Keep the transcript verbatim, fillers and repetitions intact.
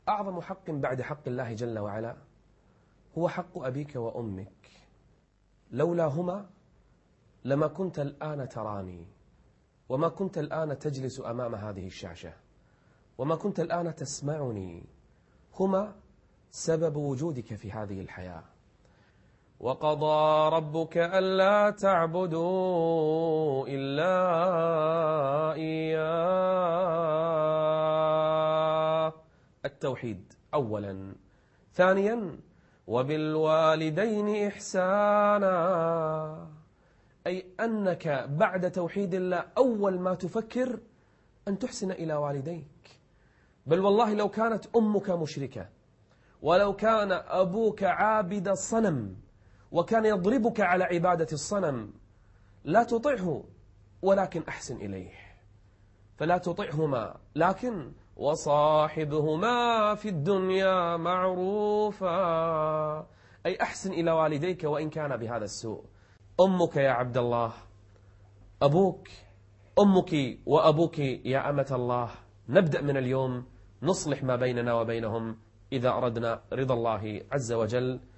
أعظم حق بعد حق الله جل وعلا هو حق أبيك وأمك. لولاهما لما كنت الآن تراني، وما كنت الآن تجلس أمام هذه الشاشة، وما كنت الآن تسمعني. هما سبب وجودك في هذه الحياة. وقضى ربك ألا تعبدوا إلا إياه. التوحيد أولا. ثانيا وبالوالدين إحسانا، أي أنك بعد توحيد الله أول ما تفكر أن تحسن إلى والديك. بل والله لو كانت أمك مشركة، ولو كان أبوك عابد الصنم وكان يضربك على عبادة الصنم، لا تطعه ولكن أحسن إليه. فلا تطعهما، لكن وصاحبهما في الدنيا معروفا، أي أحسن إلى والديك وإن كان بهذا السوء. أمك يا عبد الله، أبوك، أمك وأبوك يا أمة الله، نبدأ من اليوم نصلح ما بيننا وبينهم إذا أردنا رضا الله عز وجل.